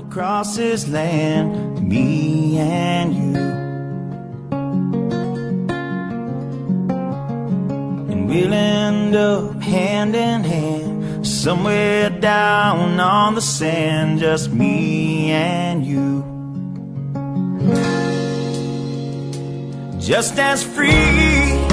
across this land, me and you. And we'll end up hand in hand, somewhere down on the sand, just me and you. Just as free